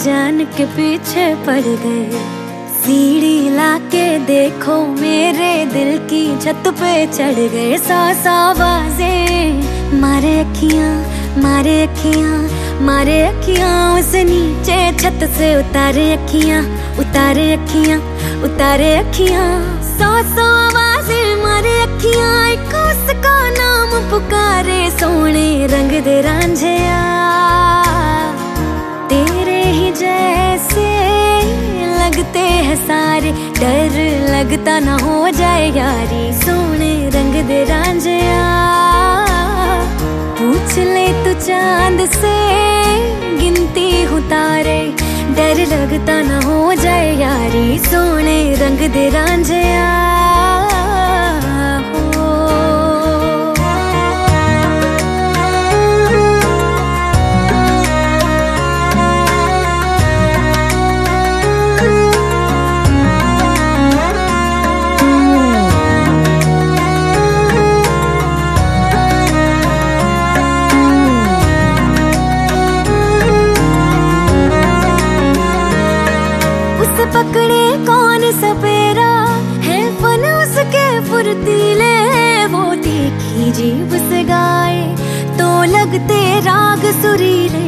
जान के पीछे पड़ गए। सीढ़ी लाके देखो मेरे दिल की छत पे चढ़ गए। सांस आवाजें मारे अखियां, मारे अखियां, मारे अखियां, उस नीचे छत से उतारे अखियां, उतारे अखियां, उतारे अखियां। सौ सौ आवाजें मारे अखियां, एक उसका नाम पुकारे। सोने रंग दे रांझिया, तेरे ही जैसे लगते हैं सारे, डर लगता ना हो जाए यारी। सोने रंग दे रांझिया, पूछ ले तू चांद से गिनती हूँ तारे, डर लगता ना हो जाए यारी। सोने रंग दे रांझिया पकड़े कौन सपेरा है, फन उसके फुर्तीले। वो तीखी जीभ से गाए तो लगते राग सुरीले।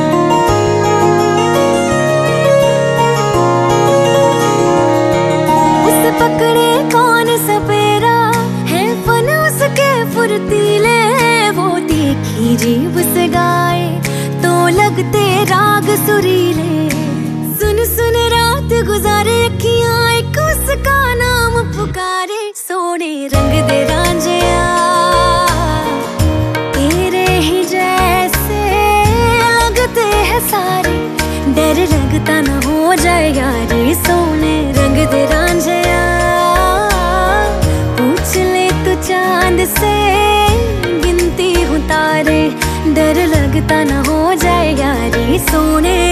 उसे पकड़े कौन सपेरा है, फन उसके फुर्तीले। वो तीखी जीभ से गाए तो लगते राग सुरीले। सुन सुन रात गुजारे अखियां, एक उसका नाम पुकारे। सोने रंग दे रांझिया, तेरे ही जैसे लगते हैं सारे, डर लगता ना हो जाए यारी। सोने रंग दे रांझिया, पूछ ले तू चांद से गिनती हूँ तारे, डर लगता ना हो जाए यारी। सोने